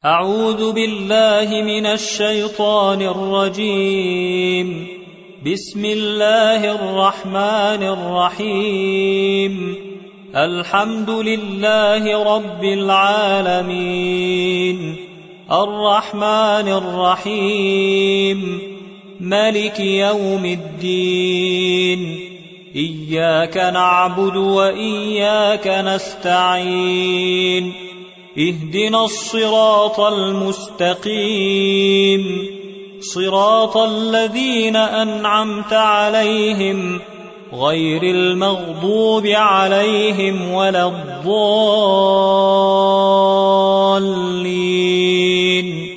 أعوذ بالله من الشيطان الرجيم. بسم الله الرحمن الرحيم. الحمد لله رب العالمين، الرحمن الرحيم، مالك يوم الدين، إياك نعبد وإياك نستعين، اهدنا الصراط المستقيم، صراط الذين أنعمت عليهم غير المغضوب عليهم ولا الضالين.